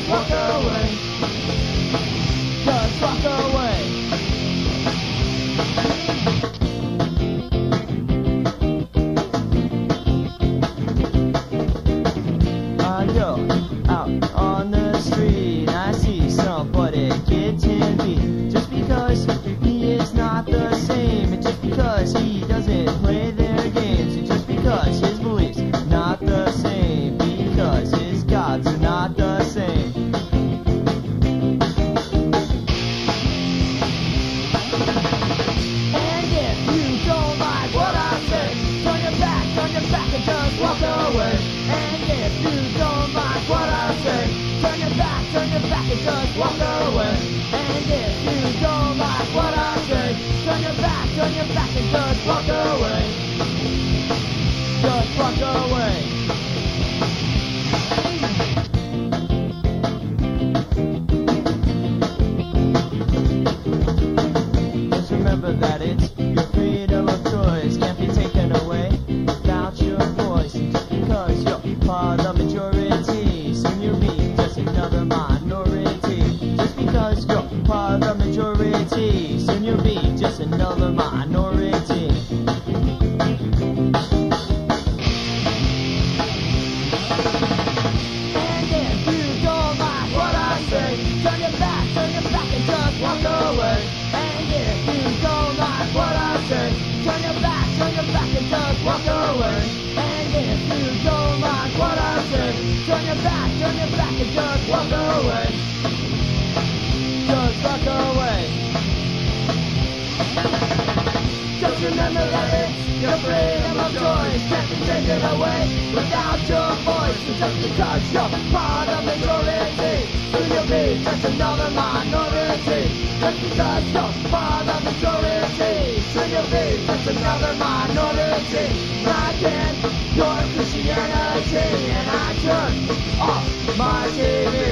just walk away. Just walk away. You're out on the street, I see somebody getting beat. Just because he is not the same, and just because he doesn't play their games, and just because his beliefs not the same, because his gods are not the same. And if you don't like what I say, turn your back and just walk away. And if you don't like what I say, turn your back and just walk away. And if you don't like what I say, turn your back and just walk away. Just walk away. Just remember that it's your freedom of choice, can't be taken away without your voice. And just because you're part of the majority, soon you'll be just another minority. Just because you're part of the majority, soon you'll be just another minority. And if you don't like what I say, turn your back and just walk away. And if you don't like what I say, turn your back and just walk away. And if you don't like what I say, turn your back and just walk away. Just walk away. Just remember that it's your freedom of choice, can't be taken away without your voice. And just because you're part of the majority, soon you'll be just another minority. Just because you're part of the majority, soon you'll be just another minority. I can your Christianity, and I turn off my TV.